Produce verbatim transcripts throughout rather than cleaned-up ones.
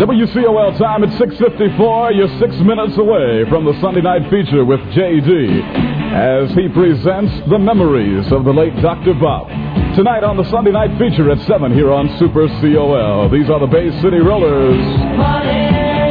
W C O L time at six fifty-four. You're six minutes away from the Sunday night feature with J D as he presents the memories of the late Doctor Bob. Tonight on the Sunday night feature at seven here on Super C O L. These are the Bay City Rollers. Money.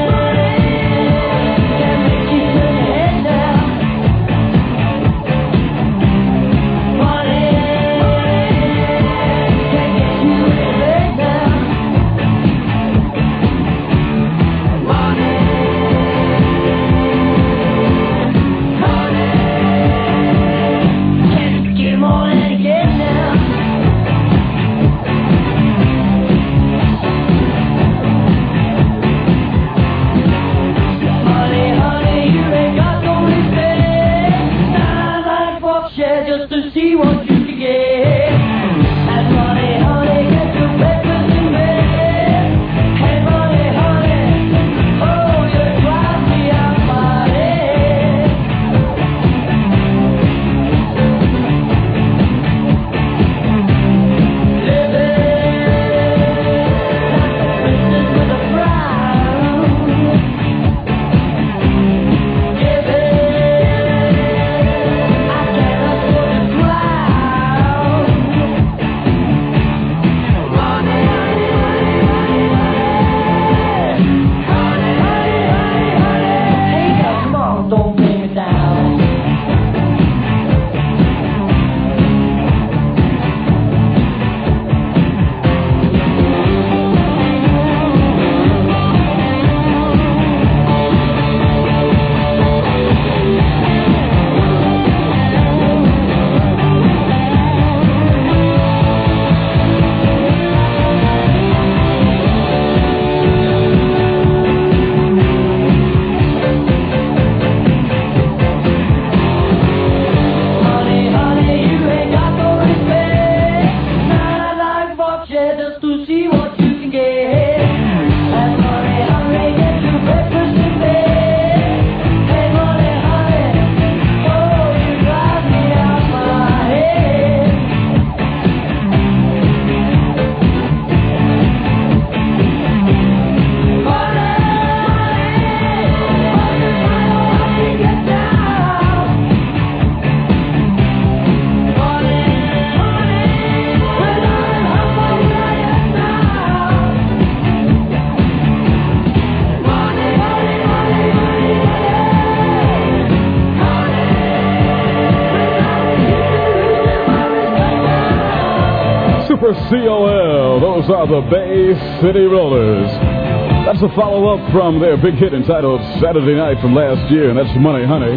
C O L, those are the Bay City Rollers. That's a follow-up from their big hit entitled Saturday Night from last year, and that's Money Honey.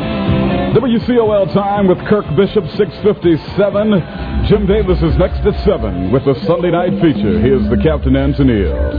W C O L time with Kirk Bishop, six fifty-seven. Jim Davis is next at seven with the Sunday night feature. Here's the Captain and Tennille.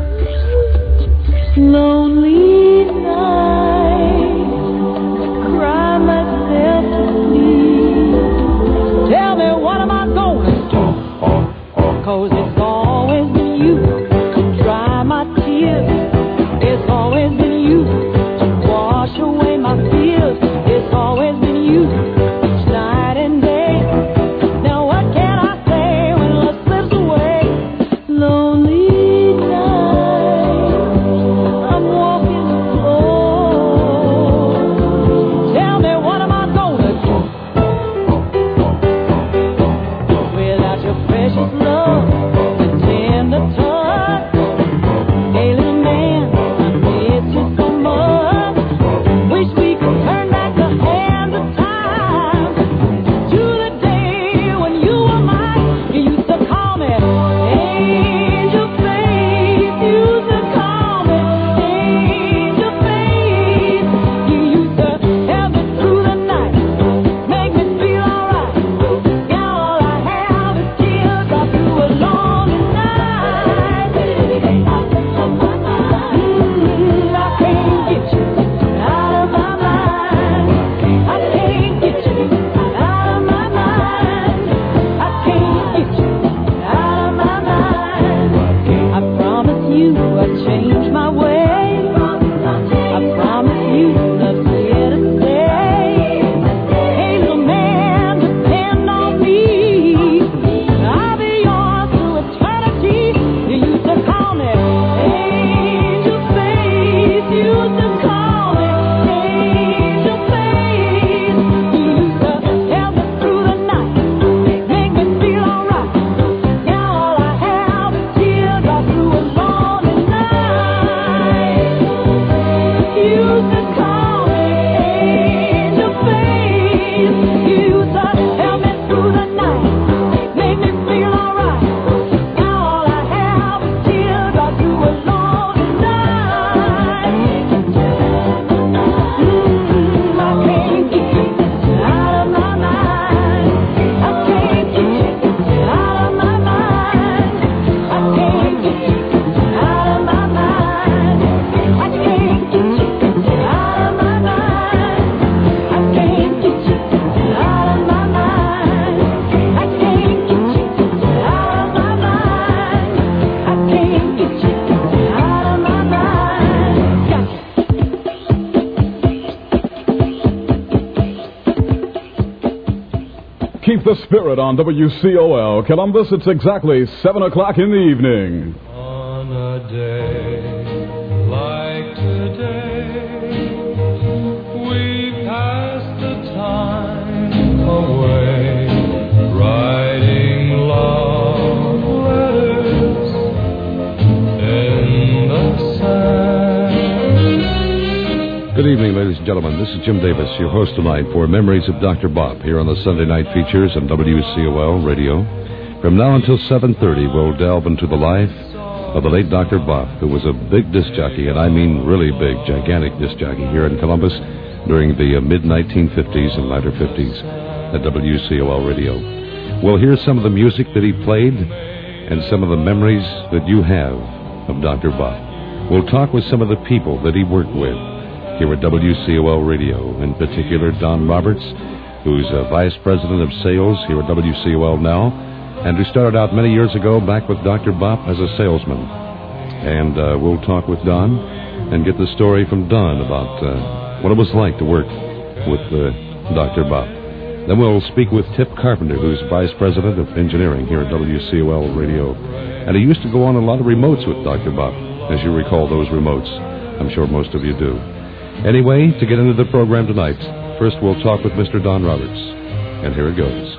Lonely night, cry myself to sleep. Tell me, what am I going to do? 'Cause it's always been you to dry my tears. It's always been you to wash away my fears. It's always been you each night and day. Now what can I say when love slips away? Lonely night, I'm walking slow. Tell me, what am I gonna do without your precious love? Call me angel face. the Spirit on W C O L. Columbus, it's exactly seven o'clock in the evening. On a day like today, we pass the time away, writing love letters in the sand. Good evening, ladies and gentlemen. This is Jim Davis, your host tonight for Memories of Doctor Bob here on the Sunday Night Features on W C O L Radio. From now until seven thirty, we'll delve into the life of the late Doctor Bob, who was a big disc jockey, and I mean really big, gigantic disc jockey here in Columbus during the uh, mid nineteen fifties and latter fifties at W C O L Radio. We'll hear some of the music that he played and some of the memories that you have of Doctor Bob. We'll talk with some of the people that he worked with here at W C O L Radio, in particular Don Roberts, who's a vice president of sales here at W C O L now, and who started out many years ago back with Doctor Bob as a salesman. And uh, we'll talk with Don and get the story from Don about uh, what it was like to work with uh, Doctor Bob. Then we'll speak with Tip Carpenter, who's vice president of engineering here at W C O L Radio. And he used to go on a lot of remotes with Doctor Bob, as you recall those remotes. I'm sure most of you do. Anyway, to get into the program tonight, first we'll talk with Mister Don Roberts. And here it goes.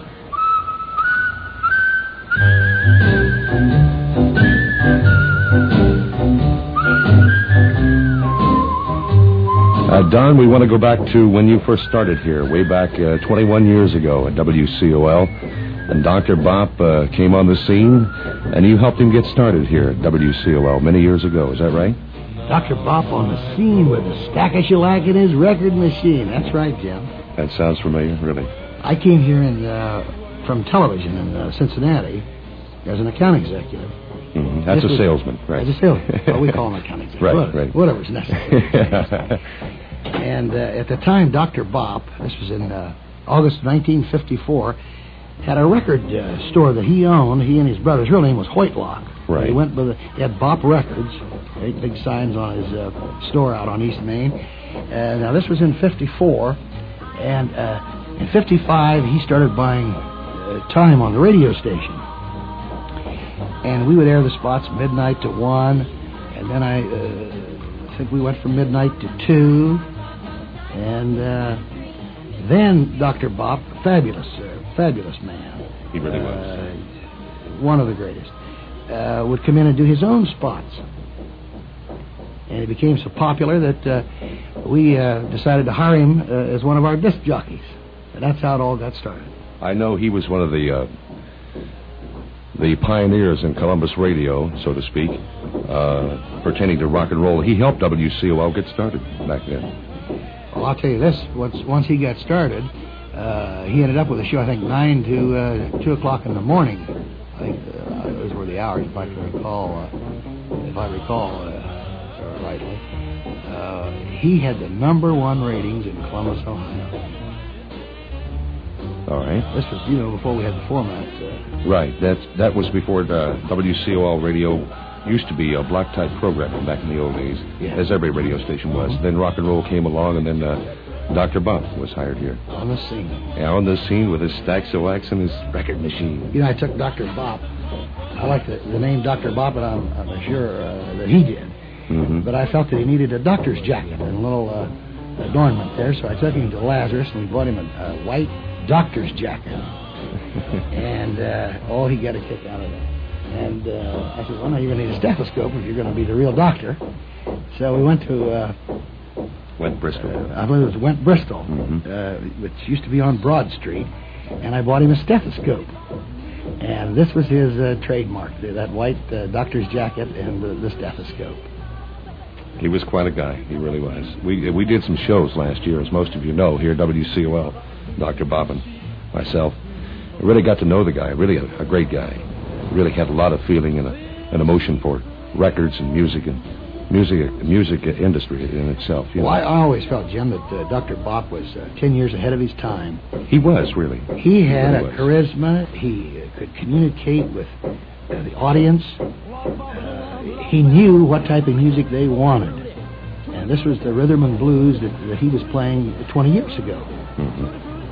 Uh, Don, we want to go back to when you first started here, way back uh, twenty-one years ago at W C O L. And Doctor Bob uh, came on the scene, and you helped him get started here at W C O L many years ago. Is that right? Doctor Bob on the scene with a stack of shellac in his record machine. That's right, Jim. That sounds familiar, really. I came here in, uh, from television in uh, Cincinnati as an account executive. Mm-hmm. That's This a was- salesman, right? As a salesman. Well, we call him account executive. Right, What- right. Whatever's necessary. And uh, at the time, Doctor Bob, this was in uh, August nineteen fifty-four, had a record uh, store that he owned. He and his brother. His real name was Whitelock. Right. He went with a, he had Bop Records, big, big signs on his uh, store out on East Main. Uh, now this was in fifty-four, and uh, in fifty-five he started buying uh, time on the radio station, and we would air the spots midnight to one, and then I, uh, I think we went from midnight to two, and uh, then Doctor Bob, fabulous, uh, fabulous man. He really was. Uh, one of the greatest. Uh, would come in and do his own spots. And he became so popular that uh, we uh, decided to hire him uh, as one of our disc jockeys. And that's how it all got started. I know he was one of the uh, the pioneers in Columbus radio, so to speak, uh, pertaining to rock and roll. He helped W C O L get started back then. Well, I'll tell you this, once, once he got started, uh, he ended up with a show, I think, nine to uh, two o'clock in the morning. I think uh, those were the hours, if I can recall, uh, if I recall uh, rightly. Uh, he had the number one ratings in Columbus, Ohio. All right. This was, you know, before we had the format. Uh, Right. That that was before uh, W C O L radio used to be a block type programming back in the old days, Yeah. as every radio station was. Then rock and roll came along, and then uh, Doctor Bob was hired here. on the scene. And on the scene with his stacks of wax and his record machine. You know, I took Doctor Bob. I like the, the name Doctor Bob, and I'm, I'm sure uh, that he did. Mm-hmm. But I felt that he needed a doctor's jacket and a little uh, adornment there, so I took him to Lazarus, and we bought him a, a white doctor's jacket. And, uh, oh, he got a kick out of it. And uh, I said, well, no, you're going to need a stethoscope if you're going to be the real doctor. So we went to, uh, Went Bristol. uh, I believe it was Went Bristol, Mhm. uh, which used to be on Broad Street, and I bought him a stethoscope. And this was his uh, trademark, that white uh, doctor's jacket and the, the stethoscope. He was quite a guy. He really was. We we did some shows last year, as most of you know, here at W C O L. Doctor Bob and myself. I really got to know the guy. Really a, a great guy. Really had a lot of feeling and a, an emotion for records and music and music music industry in itself. You Well, know. I, I always felt, Jim, that uh, Doctor Bob was uh, ten years ahead of his time. He was, really. He had really a was. charisma. He uh, could communicate with uh, the audience. Uh, he knew what type of music they wanted. And this was the rhythm and blues that, that he was playing twenty years ago. Mm-hmm.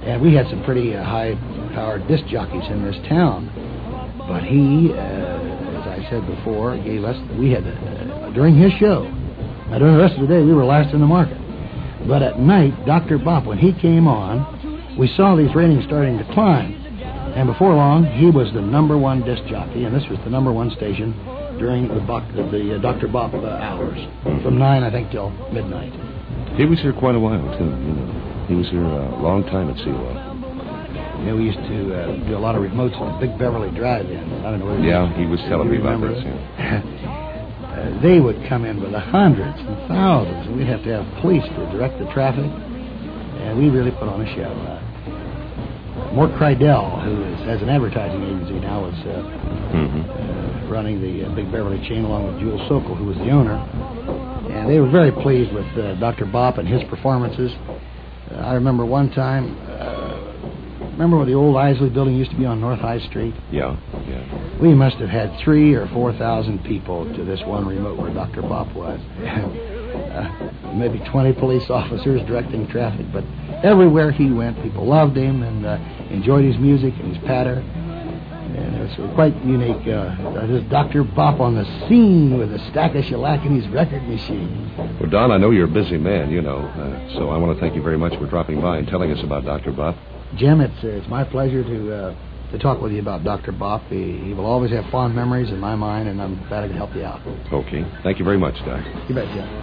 And we had some pretty uh, high-powered disc jockeys in this town. But he, uh, as I said before, gave us, we had, uh, during his show, now during the rest of the day, we were last in the market. But at night, Doctor Bop, when he came on, we saw these ratings starting to climb. And before long, he was the number one disc jockey, and this was the number one station during the, Bop, the uh, Doctor Bop uh, hours, from nine, I think, till midnight. He was here quite a while, too. You know. He was here a long time at C O L. You know, we used to uh, do a lot of remotes at the Big Beverly Drive-In. I don't know whether Yeah, you, he was telling me about this. Yeah. uh, they would come in with the hundreds and thousands, and we'd have to have police to direct the traffic, and we really put on a show. Uh, Mort Crydell, who is, has an advertising agency now, was uh, mm-hmm. uh, running the uh, Big Beverly chain along with Jules Sokol, who was the owner, and they were very pleased with uh, Doctor Bop and his performances. Uh, I remember one time. Uh, Remember where the old Isley building used to be on North High Street? Yeah, yeah. We must have had three or four thousand people to this one remote where Doctor Bop was. uh, maybe twenty police officers directing traffic, but everywhere he went, people loved him and uh, enjoyed his music and his patter. And it was quite unique. Uh, this Doctor Bop on the scene with a stack of shellac in his record machine. Well, Don, I know you're a busy man, you know, uh, so I want to thank you very much for dropping by and telling us about Doctor Bop. Jim, it's uh, it's my pleasure to uh, to talk with you about Doctor Bop. He, he will always have fond memories in my mind, and I'm glad I can help you out. Okay. Thank you very much, Doc. You bet, Jim.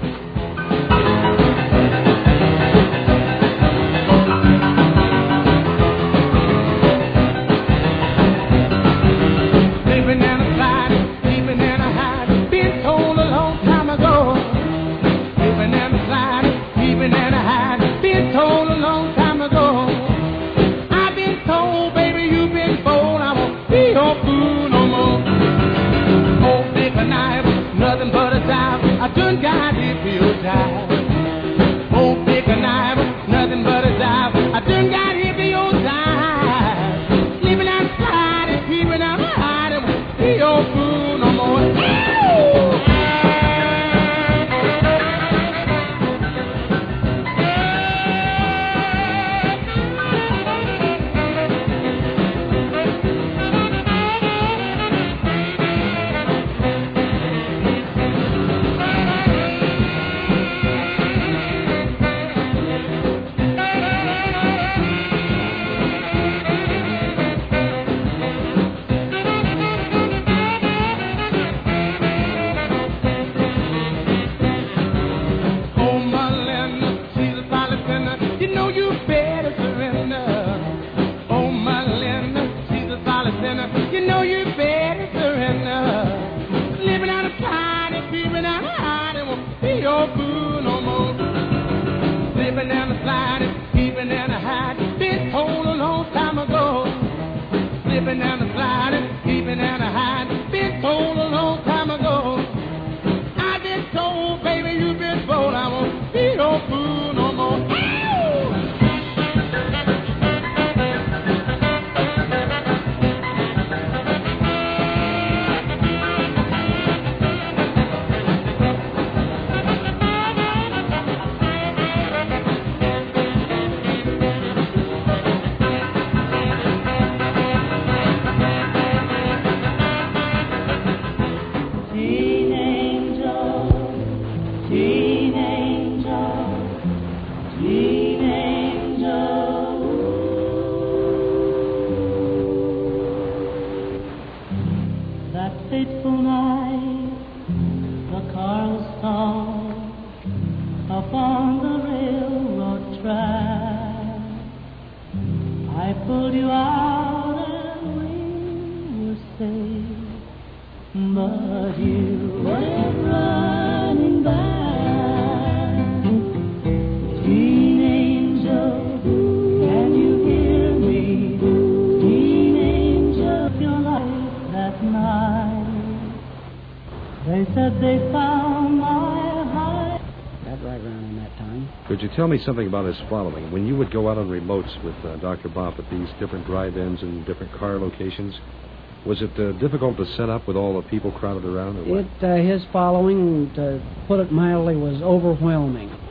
Could you tell me something about his following? When you would go out on remotes with uh, Doctor Bop at these different drive-ins and different car locations, was it uh, difficult to set up with all the people crowded around? Or what? It, uh, his following, to put it mildly, was overwhelming.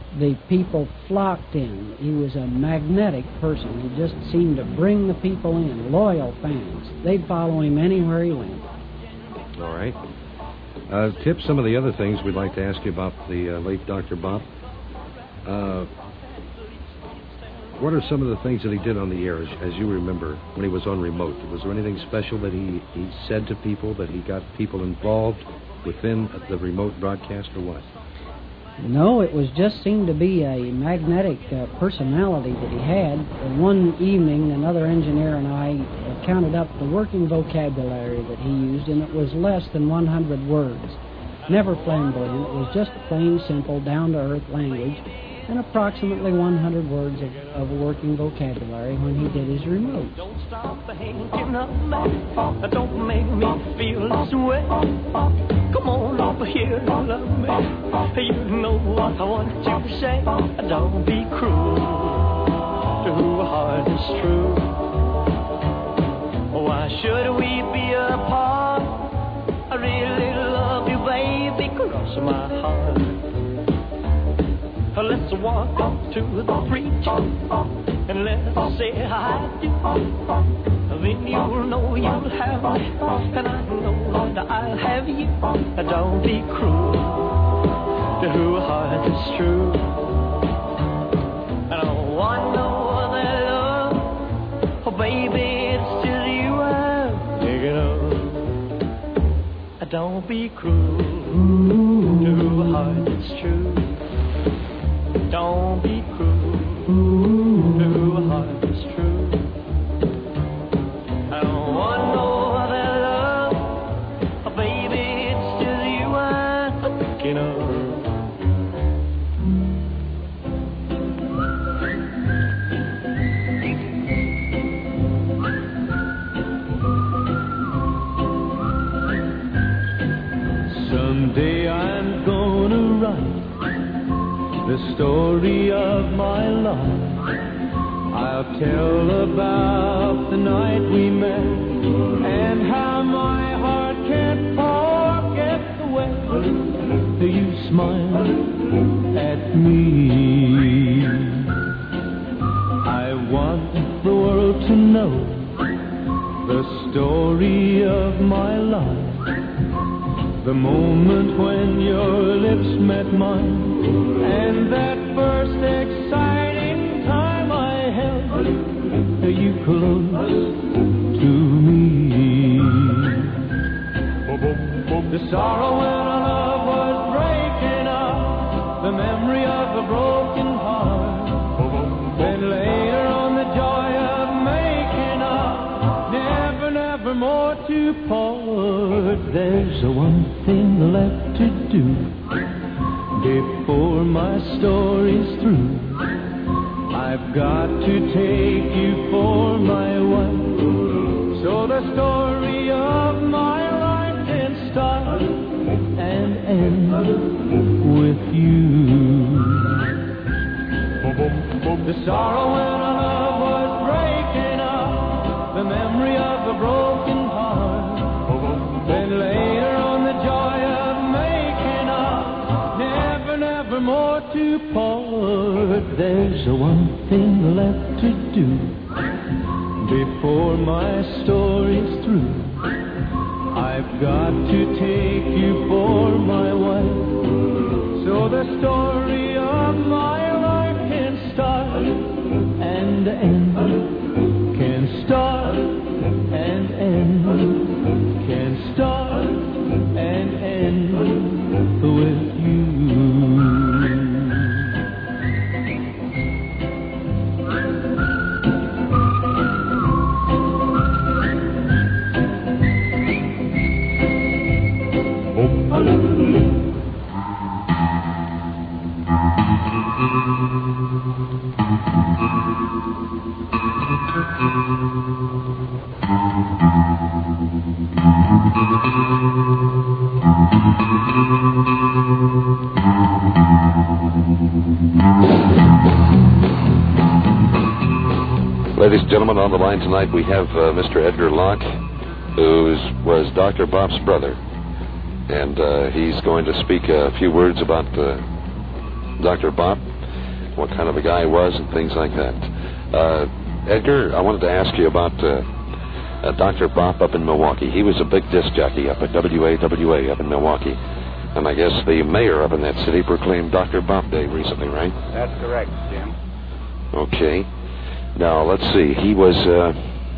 the people flocked in. He was a magnetic person. He just seemed to bring the people in, loyal fans. They'd follow him anywhere he went. All right. Uh, Tip, some of the other things we'd like to ask you about the uh, late Doctor Bob. Uh, what are some of the things that he did on the air, as, as you remember, when he was on remote? Was there anything special that he, he said to people, that he got people involved within the remote broadcast, or what? No, it was just seemed to be a magnetic uh, personality that he had. Uh, one evening, another engineer and I uh, counted up the working vocabulary that he used, and it was less than one hundred words. Never flamboyant. It was just plain, simple, down-to-earth language, and approximately one hundred words of, of working vocabulary when he did his remote. Don't stop hanging up me. Don't make me feel this way. Come on over here and love me. You know what I want you to say. Don't be cruel to a heart that's true. Why should we be apart? I really love you, baby. Cross my heart. Let's walk up to the preacher and let's say I do. Then you'll know you'll have me, and I know that I'll have you. Don't be cruel to a heart that's true. I don't want no other love, oh baby, it's just you I'm thinking of. Don't be cruel to a heart that's true. Don't be cruel to a heart that's true. I don't want no other love, oh, baby, it's just you I'm thinking of. Someday I'm gonna write the story of my life. I'll tell about the night we met and how my heart can't forget the way you smiled at me. I want the world to know the story of my life. The moment when your lips met mine, and that first exciting time I held you close to me. The sorrow when our love was breaking up, the memory of a broken heart. Then later on the joy of making up, never, never more to part. There's a one thing left to do before my story's through. I've got to take you for my wife, so the story of my life can start and end with you. The sorrow when our love was breaking up, the memory of a broken heart. Then later on the joy of making up, never, never more to part. There's a one thing left to do before my story's through. I've got to take you for my wife, so the story of my life can start and end, can start and end. Can start and end with you. Ladies and gentlemen, on the line tonight we have uh, Mister Edgar Locke, who was Doctor Bop's brother. And uh, he's going to speak a few words about uh, Doctor Bop. what kind of a guy he was and things like that. Uh, Edgar, I wanted to ask you about uh, uh, Doctor Bopp up in Milwaukee. He was a big disc jockey up at W A W A up in Milwaukee. And I guess the mayor up in that city proclaimed Doctor Bopp Day recently, right? That's correct, Jim. Okay. Now, let's see. He was uh,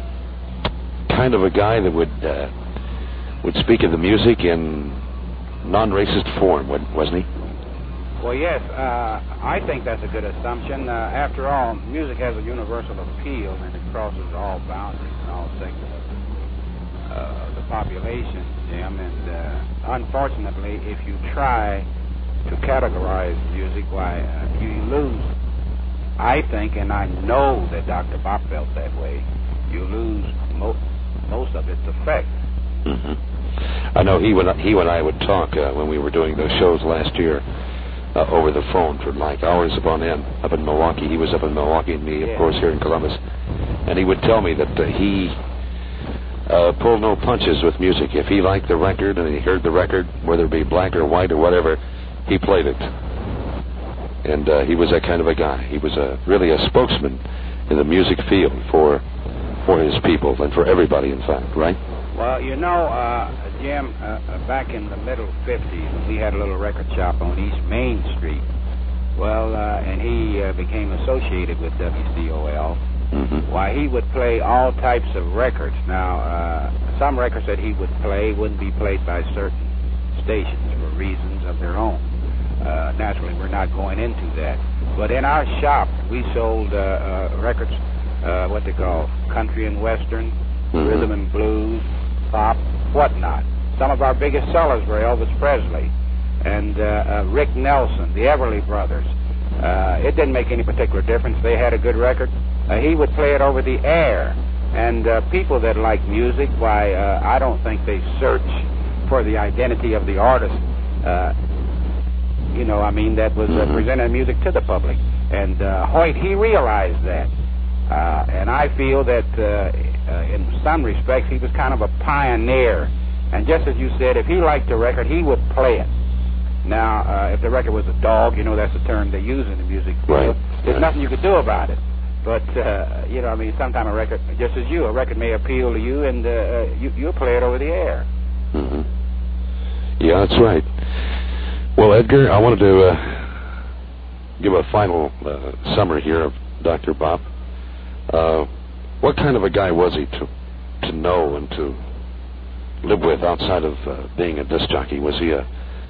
kind of a guy that would uh, would speak of the music in non-racist form, wasn't he? Well, yes. Uh, I think that's a good assumption. Uh, after all, music has a universal appeal, and it crosses all boundaries and all segments of uh, the population, Jim. And uh, unfortunately, if you try to categorize music, why, uh, you lose. I think, and I know that Doctor Bopp felt that way, you lose mo- most of its effect. Mm-hmm. I know he and, he and I would talk uh, when we were doing those shows last year uh, over the phone for like hours upon end up in Milwaukee. He was up in Milwaukee and me, of yeah. course, here in Columbus. And he would tell me that uh, he uh, pulled no punches with music. If he liked the record and he heard the record, whether it be black or white or whatever, he played it. And uh, he was that kind of a guy. He was a, really a spokesman in the music field for for his people and for everybody, in fact, right? Well, you know, uh, Jim, uh, back in the middle fifties, we had a little record shop on East Main Street. Well, uh, and he uh, became associated with W C O L. Mm-hmm. Why, he would play all types of records. Now, uh, some records that he would play wouldn't be played by certain stations for reasons of their own. Uh, naturally, we're not going into that. But in our shop, we sold uh, uh, records, uh, what they call country and western, mm-hmm. rhythm and blues, pop, whatnot. Some of our biggest sellers were Elvis Presley and uh, uh, Rick Nelson, the Everly Brothers. Uh, it didn't make any particular difference. They had a good record. Uh, he would play it over the air. And uh, people that like music, why, uh, I don't think they search for the identity of the artist. Uh, You know, I mean, that was uh, mm-hmm. presenting music to the public. And uh, Hoyt, he realized that. Uh, and I feel that uh, uh, in some respects, he was kind of a pioneer. And just as you said, if he liked the record, he would play it. Now, uh, if the record was a dog, you know, that's the term they use in the music field. Right. There's right. nothing you could do about it. But, uh, you know, I mean, sometime a record, just as you, a record may appeal to you, and uh, you, you'll play it over the air. Mm-hmm. Yeah, that's right. Well, Edgar, I wanted to uh, give a final uh, summary here of Doctor Bopp. Uh, what kind of a guy was he to to know and to live with outside of uh, being a disc jockey? Was he a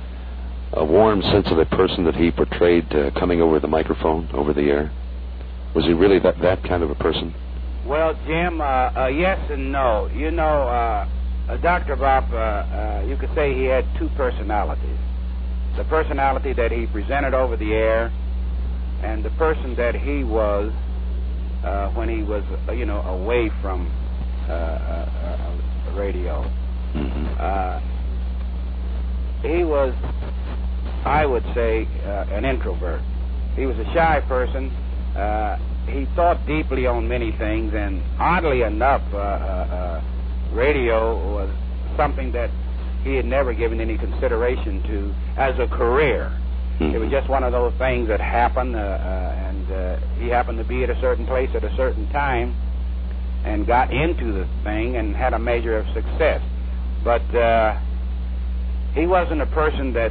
a warm, sensitive person that he portrayed uh, coming over the microphone, over the air? Was he really that, that kind of a person? Well, Jim, uh, uh, yes and no. You know, uh, uh, Doctor Bopp, uh, uh, you could say he had two personalities. The personality that he presented over the air, and the person that he was uh, when he was, uh, you know, away from uh, uh, uh, radio. Mm-hmm. Uh, he was, I would say, uh, an introvert. He was a shy person. Uh, he thought deeply on many things, and oddly enough, uh, uh, uh, radio was something that he had never given any consideration to as a career. Mm-hmm. It was just one of those things that happened, uh, uh, and uh, he happened to be at a certain place at a certain time and got into the thing and had a measure of success. But uh, he wasn't a person that,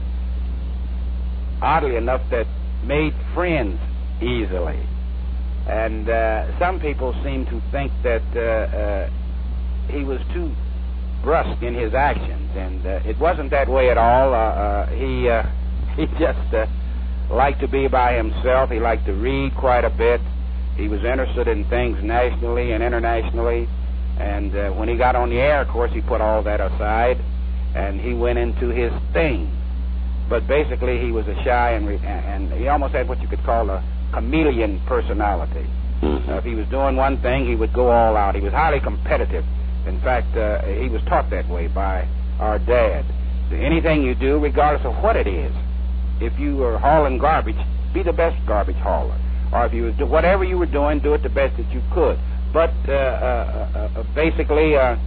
oddly enough, that made friends easily. And uh, some people seem to think that uh, uh, he was too brusque in his actions, and uh, it wasn't that way at all. Uh, uh, he uh, he just uh, liked to be by himself. He liked to read quite a bit. He was interested in things nationally and internationally, and uh, when he got on the air, of course, he put all that aside, and he went into his thing. But basically, he was a shy, and, re- and he almost had what you could call a chameleon personality. Mm-hmm. Uh, if he was doing one thing, he would go all out. He was highly competitive. In fact, uh, he was taught that way by our dad. Anything you do, regardless of what it is, if you were hauling garbage, be the best garbage hauler. Or if you were do, whatever you were doing, do it the best that you could. But uh, uh, uh, basically, uh,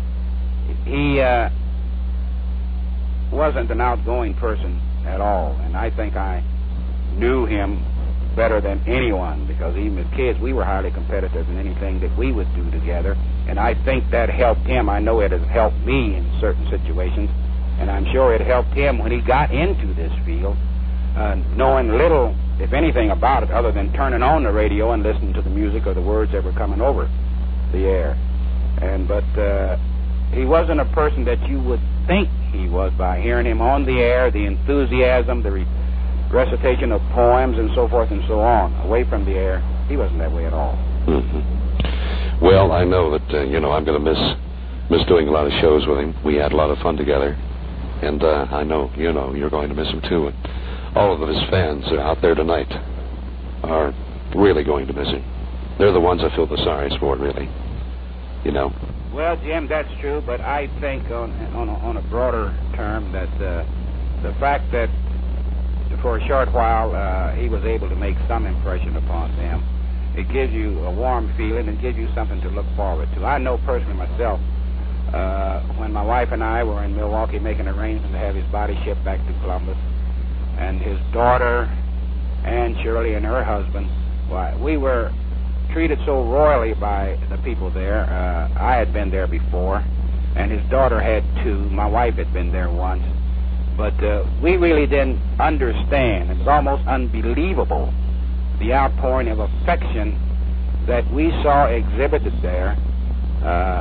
he uh, wasn't an outgoing person at all. And I think I knew him better than anyone, because even as kids, we were highly competitive in anything that we would do together. And I think that helped him. I know it has helped me in certain situations, and I'm sure it helped him when he got into this field, uh, knowing little, if anything, about it other than turning on the radio and listening to the music or the words that were coming over the air. And but uh, he wasn't a person that you would think he was by hearing him on the air, the enthusiasm, the re- recitation of poems and so forth and so on. Away from the air, he wasn't that way at all. Mm-hmm. Well, I know that, uh, you know, I'm going to miss miss doing a lot of shows with him. We had a lot of fun together. And uh, I know, you know, you're going to miss him too. And all of his fans are out there tonight are really going to miss him. They're the ones I feel the sorriest for, really. You know? Well, Jim, that's true, but I think on on a, on a broader term that uh, the fact that for a short while uh, he was able to make some impression upon them, it gives you a warm feeling and gives you something to look forward to. I know personally myself, uh, when my wife and I were in Milwaukee making arrangements to have his body shipped back to Columbus, and his daughter, Ann Shirley, and her husband, why, we were treated so royally by the people there. Uh, I had been there before, and his daughter had too. My wife had been there once. But uh, we really didn't understand. It was almost unbelievable, the outpouring of affection that we saw exhibited there uh,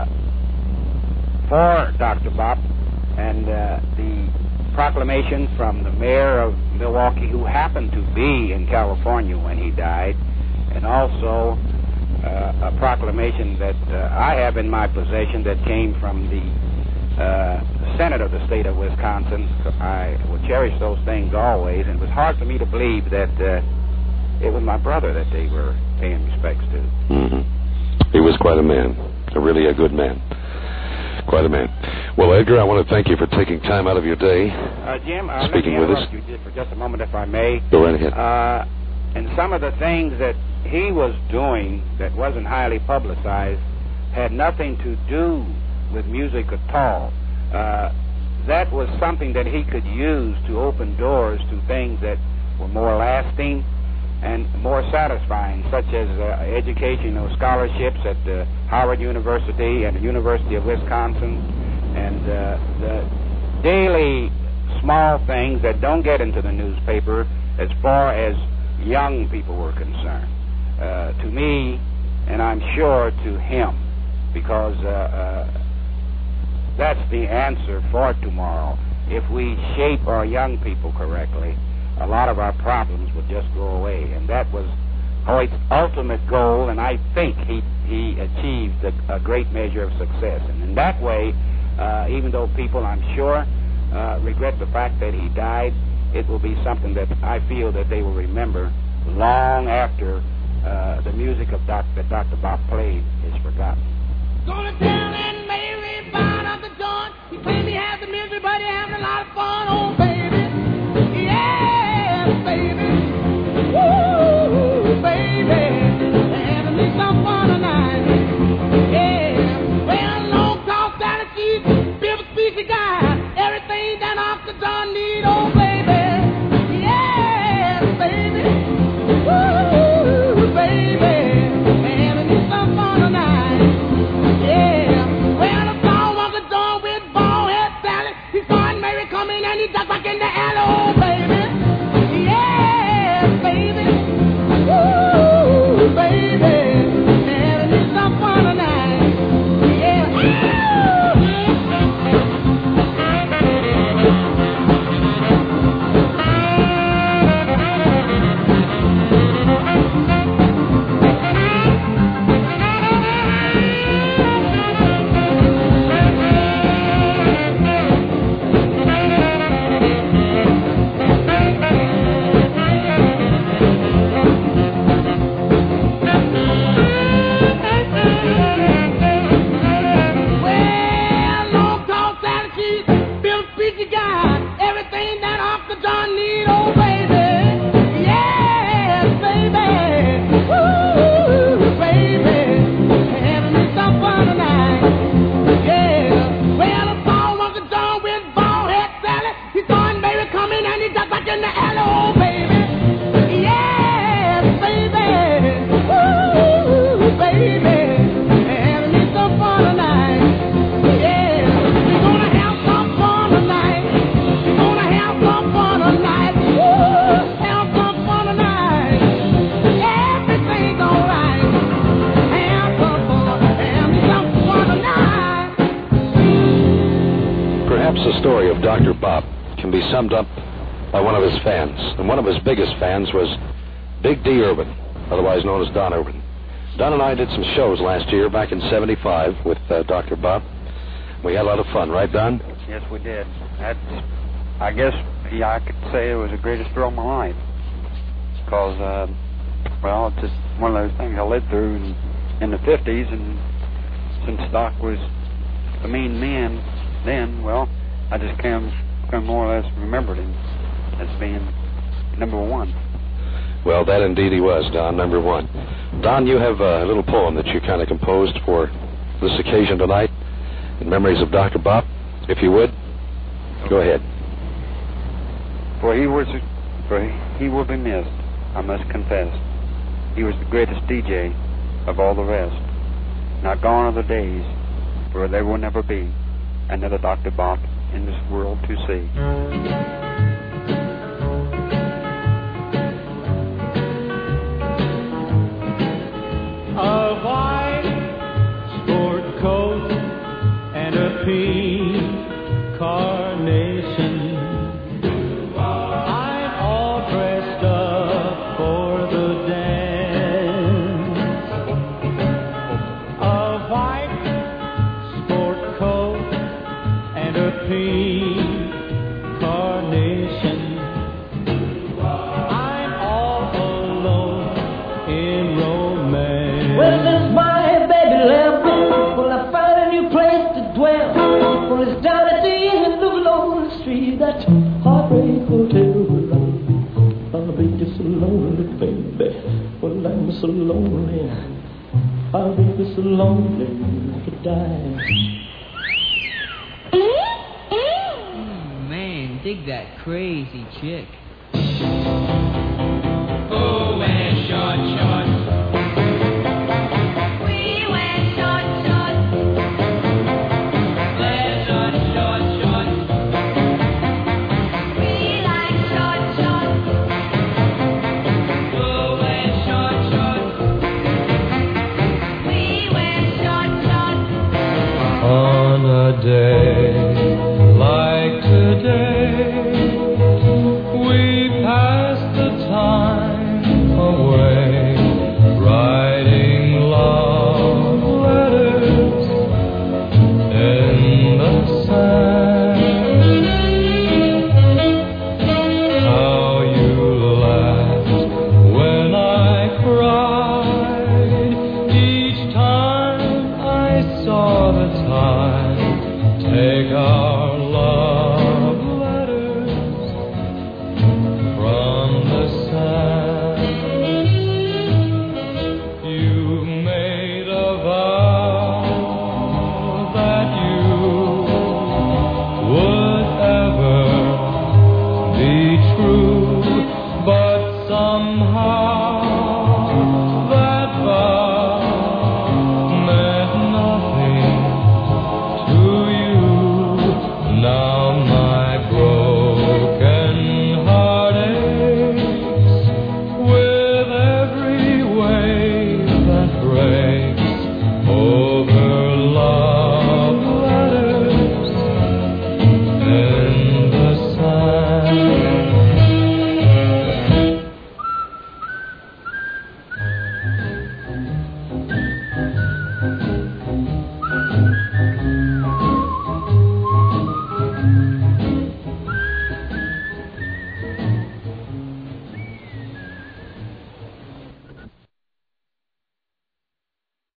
for Doctor Bopp, and uh, the proclamation from the mayor of Milwaukee, who happened to be in California when he died, and also uh, a proclamation that uh, I have in my possession that came from the uh, Senate of the state of Wisconsin. I will cherish those things always, and it was hard for me to believe that uh, it was my brother that they were paying respects to. Mm-hmm. He was quite a man, a really a good man. Quite a man. Well, Edgar, I want to thank you for taking time out of your day. Uh, Jim, uh, speaking let me with us. You just for just a moment, if I may. Go right ahead. Uh, and some of the things that he was doing that wasn't highly publicized had nothing to do with music at all. Uh, that was something that he could use to open doors to things that were more lasting and more satisfying, such as uh, educational scholarships at uh, Howard University and the University of Wisconsin, and uh, the daily small things that don't get into the newspaper as far as young people were concerned. Uh, to me, and I'm sure to him, because uh, uh, that's the answer for tomorrow. If we shape our young people correctly, a lot of our problems would just go away. And that was Hoyt's ultimate goal, and I think he he achieved a, a great measure of success. And in that way, uh, even though people, I'm sure, uh, regret the fact that he died, it will be something that I feel that they will remember long after uh, the music of Doc, that Doctor Bopp played is forgotten. Gonna tell and Mary bound up the joint. He claimed he had the music, but he having a lot of fun, oh baby. Yeah, baby. Woo, baby. Having me some fun tonight. Yeah. Well, long talk down the cheese, Bill speaker guy. Everything that Uncle John need, oh baby. Yeah, baby. Woo, baby. Having me some fun tonight. Yeah. Well, the song Uncle John with bald head salad. He saw Mary coming and he just like summed up by one of his fans. And one of his biggest fans was Big D. Urban, otherwise known as Don Urban. Don and I did some shows last year, back in seventy-five, with uh, Doctor Bob. We had a lot of fun, right, Don? Yes, we did. That's, I guess, yeah, I could say it was the greatest thrill of my life. Because, uh, well, it's just one of those things I lived through in, in the fifties, and since Doc was the main man then, well, I just kind of, kind of more or less remembered him as being number one. Well, that indeed he was, Don, number one. Don, you have a little poem that you kind of composed for this occasion tonight in memories of Doctor Bob. If you would, okay. Go ahead. For he was, for he will be missed, I must confess. He was the greatest D J of all the rest. Not gone are the days, for there will never be another Doctor Bob in this world to see. A white sport coat and a pink carnation. I'm all dressed up for the dance. A white sport coat and a pink carnation. I'm all alone in romance. Well, since my baby left me, well, I found a new place to dwell. Well, it's down at the end of Lonely Street, that Heartbreak Hotel. I'll be just so lonely, baby. Well, I'm so lonely. I'll be just so lonely, I could die. Mm, man, dig that crazy chick. Oh, man, short, short. We went short, short. Let's short, short, short. We like short, short. Oh, man, short, short. We went short, short. On a day like today, we pass the time away, writing love letters in the sand. How you laughed when I cried each time I saw the time take our love letters from the sand. You made a vow that you would ever be true, but somehow